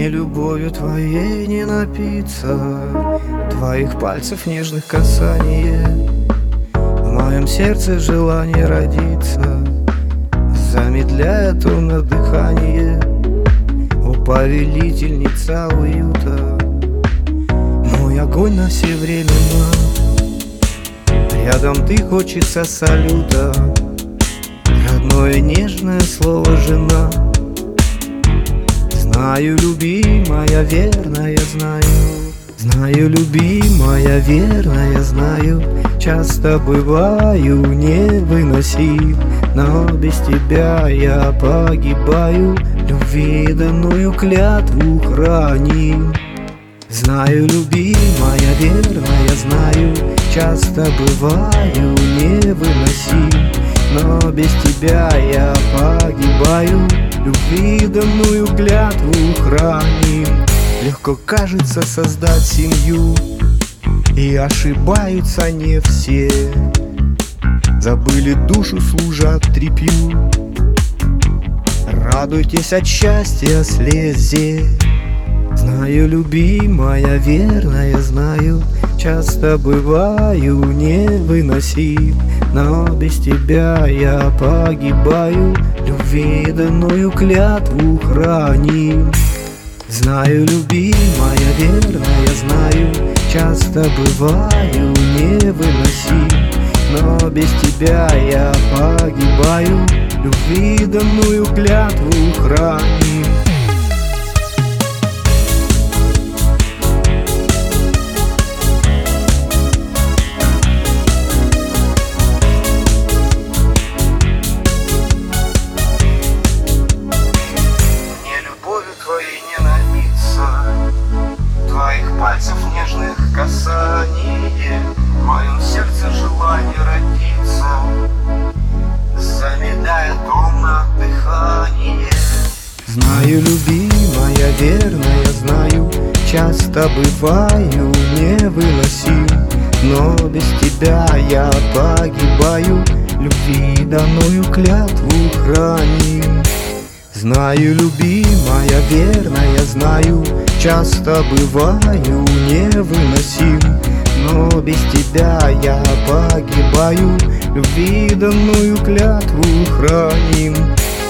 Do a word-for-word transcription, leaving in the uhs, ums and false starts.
Мне любовью твоей не напиться, твоих пальцев нежных касаний. В моем сердце желание родиться, замедляя томно дыхание. О, повелительница уюта, мой огонь на все времена. Рядом ты, хочется салюта, родное нежное слово «жена». Знаю, любимая, верная, знаю. Знаю, любимая, верная, знаю. Часто бываю невыносим, но без тебя я погибаю. Любви данную клятву храним. Знаю, любимая, верная, знаю. Часто бываю невыносим, но без тебя я погибаю. Любви данную клятву храним. Легко кажется создать семью, и ошибаются не все. Забыли душу, служат трепью. Радуйтесь от счастья слезе. Знаю, любимая, верная, знаю. Часто бываю невыносим, но без тебя я погибаю. Любви данную клятву храним. Знаю, любимая, верная, знаю. Часто бываю невыносим, но без тебя я погибаю. Любви данную клятву храним. Пальцев нежных касаний, в моем сердце желание родиться, замедляя томно дыхание. Знаю, любимая, верная, знаю. Часто бываю невыносим, но без тебя я погибаю. Любви данную клятву храним. Знаю, любимая, верная, знаю. Часто бываю невыносим, но без тебя я погибаю. Любви данную клятву храним.